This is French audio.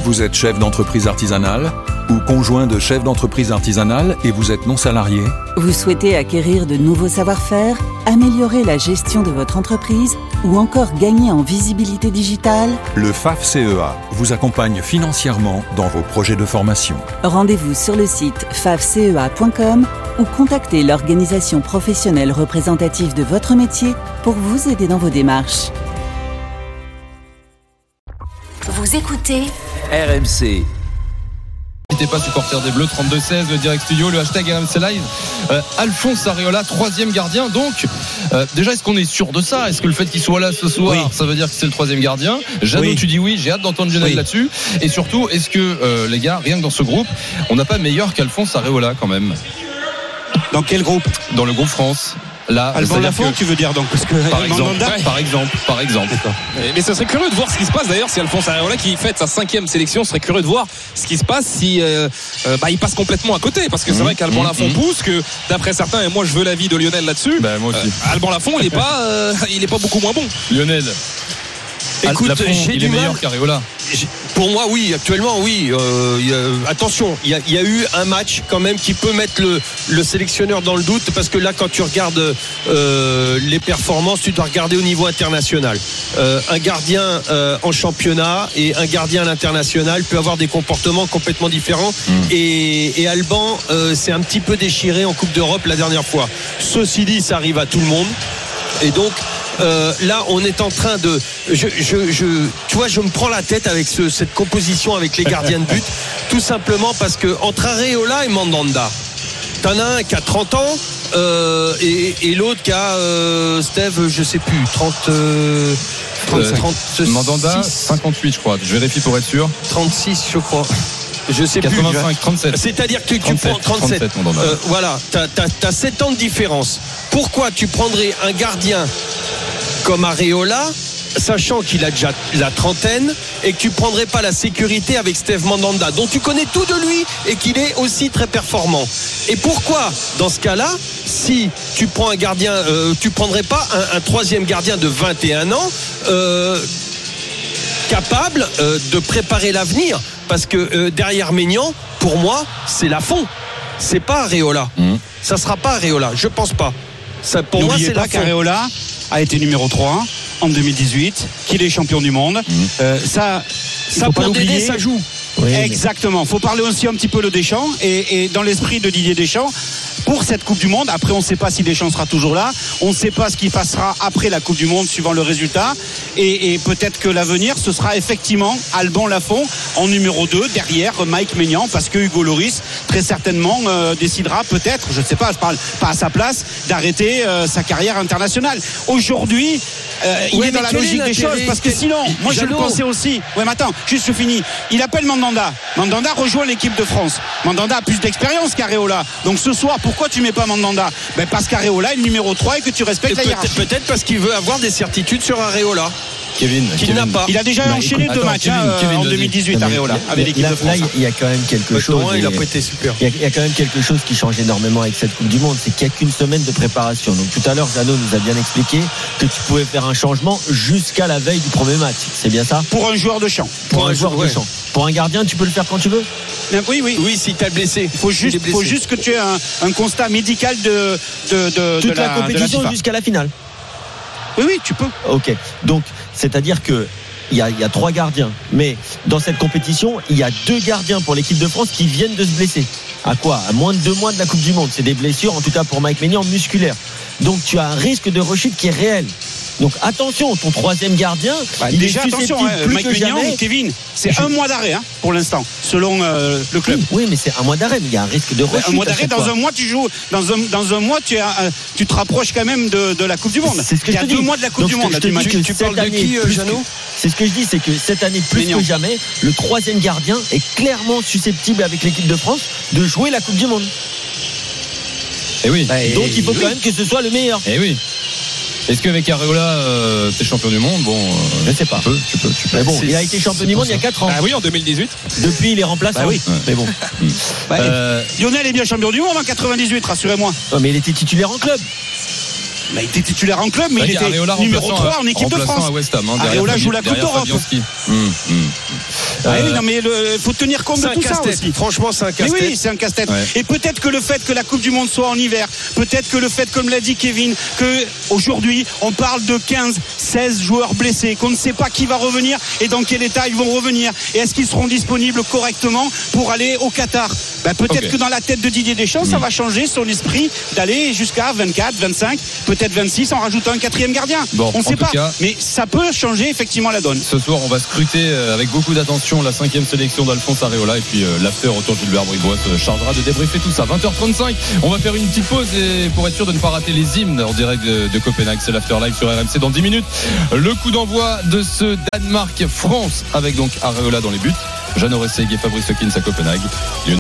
Vous êtes chef d'entreprise artisanale ou conjoint de chef d'entreprise artisanale et vous êtes non salarié? Vous souhaitez acquérir de nouveaux savoir-faire, améliorer la gestion de votre entreprise ou encore gagner en visibilité digitale? Le FAFCEA vous accompagne financièrement dans vos projets de formation. Rendez-vous sur le site fafcea.com ou contactez l'organisation professionnelle représentative de votre métier pour vous aider dans vos démarches. Vous écoutez RMC. N'hésitez pas, supporter des Bleus, 32-16, le direct studio, le hashtag RMC Live. Alphonse Areola, 3e gardien. Donc, déjà, est-ce qu'on est sûr de ça? Est-ce que le fait qu'il soit là ce soir, ça veut dire que c'est le 3e gardien? Jeannot, tu dis oui, j'ai hâte d'entendre Lionel là-dessus. Et surtout, est-ce que, les gars, rien que dans ce groupe, on n'a pas meilleur qu'Alphonse Areola quand même? Dans quel groupe? Dans le groupe France. Là, Alban Lafont, tu veux dire donc, parce que par exemple. Mais ça serait curieux de voir ce qui se passe d'ailleurs si Alphonse Areola qui fête sa 5e sélection serait curieux de voir ce qui se passe si il passe complètement à côté, parce que c'est vrai qu'Alban Lafont pousse, que d'après certains, et moi je veux l'avis de Lionel là-dessus, moi aussi. Alban Lafont il est pas beaucoup moins bon. Lionel, Écoute, Lafont, j'ai il du est mal. meilleur qu'Areola. Pour moi, oui, actuellement, oui. Attention, il y a eu un match quand même qui peut mettre le sélectionneur dans le doute, parce que là, quand tu regardes les performances, tu dois regarder au niveau international. Un gardien en championnat et un gardien à l'international peut avoir des comportements complètement différents. Et Alban s'est un petit peu déchiré en Coupe d'Europe la dernière fois. Ceci dit, ça arrive à tout le monde. Et donc, là, on est en train de. Tu vois, je me prends la tête avec cette composition avec les gardiens de but, tout simplement parce que entre Areola et Mandanda, t'en as un qui a 30 ans et l'autre qui a Steve, je sais plus, 36. Mandanda, 58, je crois. Je vérifie pour être sûr. 36, je crois. Je sais 85, plus. 37. C'est-à-dire que tu prends 37. Voilà, t'as 7 ans de différence. Pourquoi tu prendrais un gardien comme Areola, sachant qu'il a déjà la trentaine, et que tu prendrais pas la sécurité avec Steve Mandanda, dont tu connais tout de lui et qu'il est aussi très performant? Et pourquoi, dans ce cas-là, si tu prends un gardien, tu prendrais pas un 3e gardien de 21 ans capable de préparer l'avenir? Parce que derrière Maignan, pour moi, c'est Lafont. C'est pas Areola. Ça sera pas Areola, je pense pas. Ça, pour moi, c'est Lafont. Areola a été numéro 3 en 2018, qu'il est champion du monde. Ça pour Dédé, ça joue. Oui, exactement. Il faut parler aussi un petit peu de Deschamps et dans l'esprit de Didier Deschamps pour cette Coupe du Monde. Après, on ne sait pas si Deschamps sera toujours là. On ne sait pas ce qui passera après la Coupe du Monde suivant le résultat. Et peut-être que l'avenir, ce sera effectivement Alban Lafont en numéro 2 derrière Mike Maignan, parce que Hugo Lloris très certainement décidera peut-être, je ne sais pas, je parle pas à sa place, d'arrêter sa carrière internationale. Aujourd'hui, il est dans la logique des choses, parce que sinon, moi je le pensais aussi. Ouais, mais attends, juste je finis. Il appelle Mandanda. Mandanda rejoint l'équipe de France. Mandanda a plus d'expérience qu'Areola. Donc ce soir, pourquoi tu mets pas Mandanda? Parce qu'Areola est le numéro 3 et que tu respectes la hiérarchie. Peut-être parce qu'il veut avoir des certitudes sur Areola. Kevin. N'a pas. Il a déjà enchaîné 2 matchs en 2018 Areola avec l'équipe de France. Là, il y a quand même quelque chose. Il a pas été super. Il y a quand même quelque chose qui change énormément avec cette Coupe du Monde, c'est qu'il n'y a qu'une semaine de préparation. Donc tout à l'heure, Jeannot nous a bien expliqué que tu pouvais faire un changement jusqu'à la veille du premier match. C'est bien ça? Pour un joueur de champ. Pour un joueur de champ. Pour un gardien, tu peux le faire quand tu veux? Oui, si tu as blessé. Il faut juste que tu aies un constat médical de toute la compétition jusqu'à la finale. Oui, tu peux. Ok. Donc, c'est-à-dire que il y a 3 gardiens, mais dans cette compétition, il y a 2 gardiens pour l'équipe de France qui viennent de se blesser. À quoi? À moins de 2 mois de la Coupe du Monde. C'est des blessures, en tout cas pour Mike Maignan, musculaires. Donc tu as un risque de rechute qui est réel. Donc attention, ton 3e gardien, il déjà est susceptible plus Mike que Maignan, jamais. Kevin, c'est un mois d'arrêt pour l'instant, selon le club. Oui, mais c'est un mois d'arrêt, mais il y a un risque de rechute. Un mois d'arrêt, dans un mois tu joues, dans un mois tu te rapproches quand même de la Coupe du Monde. C'est ce que il y a 2 mois de la Coupe du Monde. Tu parles de qui, Jeannot? C'est ce que je dis, c'est que cette année, plus que jamais, le 3e gardien est clairement susceptible avec l'équipe de France de jouer la Coupe du Monde. Et oui. Donc il faut quand même que ce soit le meilleur. Et oui. Est-ce qu'avec Areola, t'es champion du monde? Bon, je ne sais pas. Tu peux. Mais bon, il a été champion du monde il y a 4 ans. Ah oui, en 2018. Depuis, il est remplaçant. Oui. Mais bon. Lionel est bien champion du monde en 98, rassurez-moi. Mais il était titulaire en club. Il était titulaire en club, mais il était numéro 3 en équipe de France. À West Ham, Areola joue la Coupe d'Europe. Non, mais il faut tenir compte de tout ça aussi. Franchement, c'est un casse-tête. Mais oui, c'est un casse-tête. Ouais. Et peut-être que le fait que la Coupe du Monde soit en hiver, peut-être que le fait, comme l'a dit Kevin, que aujourd'hui on parle de 15-16 joueurs blessés, qu'on ne sait pas qui va revenir et dans quel état ils vont revenir, et est-ce qu'ils seront disponibles correctement pour aller au Qatar. Peut-être que dans la tête de Didier Deschamps, ça va changer son esprit d'aller jusqu'à 24, 25, peut-être 26 en rajoutant un 4e gardien. On ne sait pas, mais ça peut changer effectivement la donne. Ce soir, on va scruter avec beaucoup d'attention la 5e sélection d'Alphonse Areola, et puis l'after autour de Gilbert Bribois se chargera de débriefer tout ça. 20h35, on va faire une petite pause et pour être sûr de ne pas rater les hymnes en direct de Copenhague. C'est l'after live sur RMC dans 10 minutes. Le coup d'envoi de ce Danemark-France avec donc Areola dans les buts, Jeannot Resseg et Fabrice Hawkins à Copenhague.